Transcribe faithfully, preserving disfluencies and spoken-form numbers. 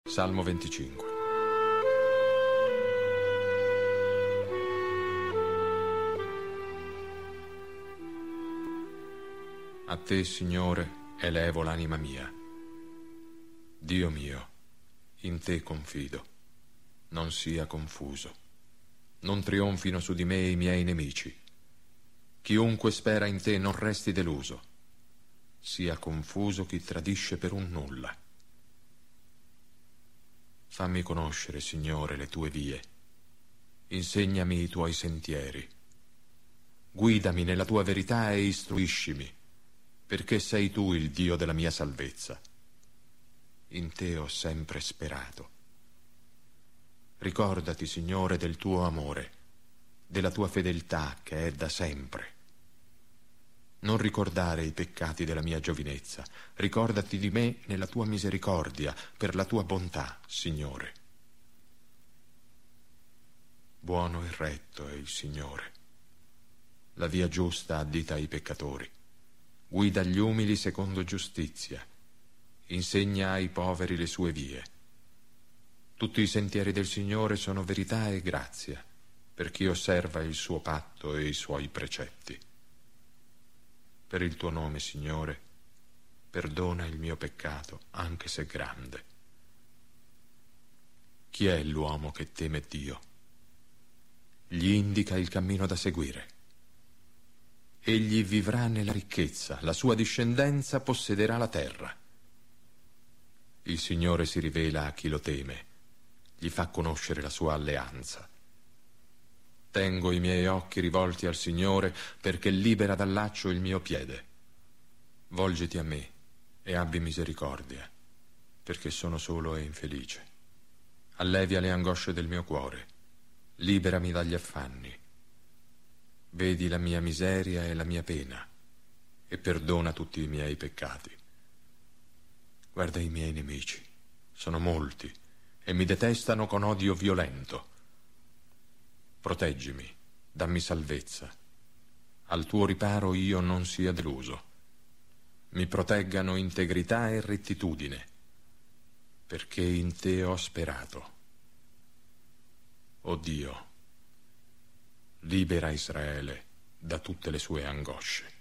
Salmo venticinque. A te, Signore, elevo l'anima mia. Dio mio, in te confido. Non sia confuso. Non trionfino su di me i miei nemici. Chiunque spera in te non resti deluso. Sia confuso chi tradisce per un nulla. Fammi conoscere, Signore, le tue vie. Insegnami i tuoi sentieri. Guidami nella tua verità e istruiscimi, perché sei tu il Dio della mia salvezza. In te ho sempre sperato. Ricordati, Signore, del tuo amore, della tua fedeltà che è da sempre. Non ricordare i peccati della mia giovinezza. Ricordati di me nella tua misericordia, per la tua bontà, Signore. Buono e retto è il Signore. La via giusta addita ai peccatori. Guida gli umili secondo giustizia. Insegna ai poveri le sue vie. Tutti i sentieri del Signore sono verità e grazia, per chi osserva il suo patto e i suoi precetti. Per il tuo nome, Signore, perdona il mio peccato, anche se grande. Chi è l'uomo che teme Dio? Gli indica il cammino da seguire. Egli vivrà nella ricchezza, la sua discendenza possederà la terra. Il Signore si rivela a chi lo teme, gli fa conoscere la sua alleanza. Tengo i miei occhi rivolti al Signore, perché libera dal laccio il mio piede. Volgiti a me e abbi misericordia, perché sono solo e infelice. Allevia le angosce del mio cuore, liberami dagli affanni. Vedi la mia miseria e la mia pena, e perdona tutti i miei peccati. Guarda i miei nemici, sono molti, e mi detestano con odio violento. Proteggimi, dammi salvezza. Al tuo riparo io non sia deluso. Mi proteggano integrità e rettitudine, perché in te ho sperato. O Dio, libera Israele da tutte le sue angosce.